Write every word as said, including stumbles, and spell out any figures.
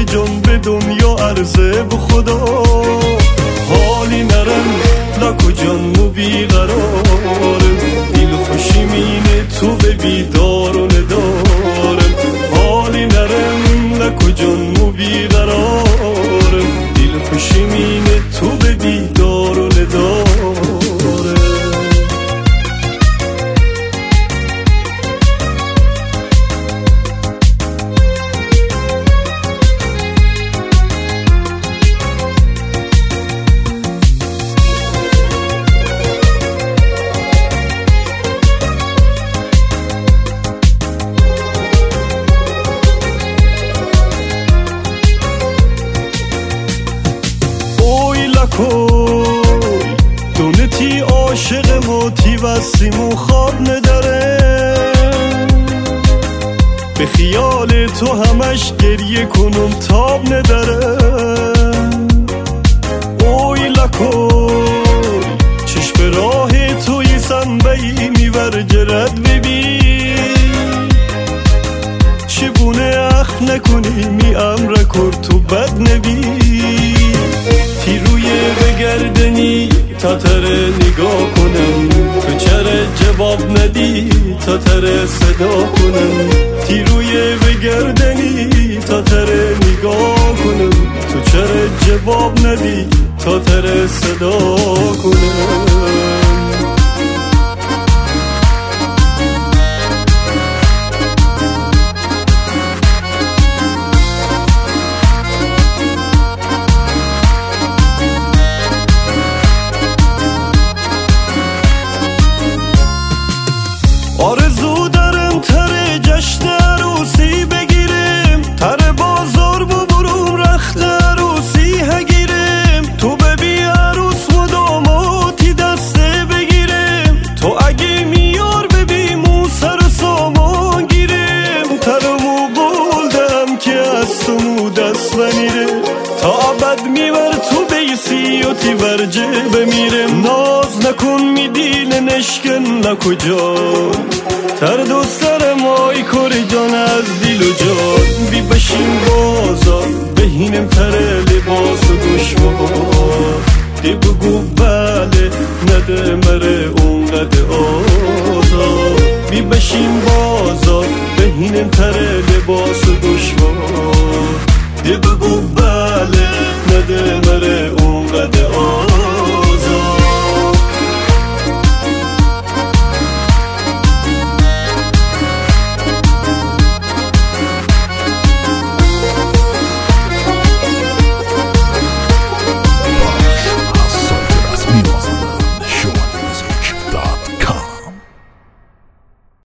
جان به دنیا عرضه به خدا حالی نرم لکو جان مو بیقرارم دیل خوشی مینه تو به بیدار و ندارم حالی نرم لکو جان مو بیقرارم دیل خوشی مینه تو به بیدار و ندارم کوی دونتی عاشق موتی وسیم و خواب نداره به خیال تو همش گریه کنم تاب نداره اوی لکوی چشم راه توی سنبهی میور جرد ببین چبونه اخ نکنی می امر کرد تو بد نبی روی بگردنی تا تره نگاه کنم تو چرا جواب ندی تا تره صدا کنم تی روی بگردنی تا تره نگاه کنم تو چرا جواب ندی تا تره صدا کنم آرزو دارم تر جشن عروسی بگیرم تر بازار ببرم رخت عروسی هگیرم تو ببی عروس و داماتی دسته بگیرم تو اگه میار ببی مو سر و سامان گیرم ترمو بولدم که از تو مو دست بمیره تا ابد میبر تو بیسی و تی ورجه بمیرم ناز نکن میدیل نشکن نکجا تر دوسترم آی کره جان از دیل و جان بی بشین بازار بهینم تر لباس و دشوار دی بگو بله نده مره اونقدر آزار بی بشین بازار بهینم تر لباس و دشوار دی بگو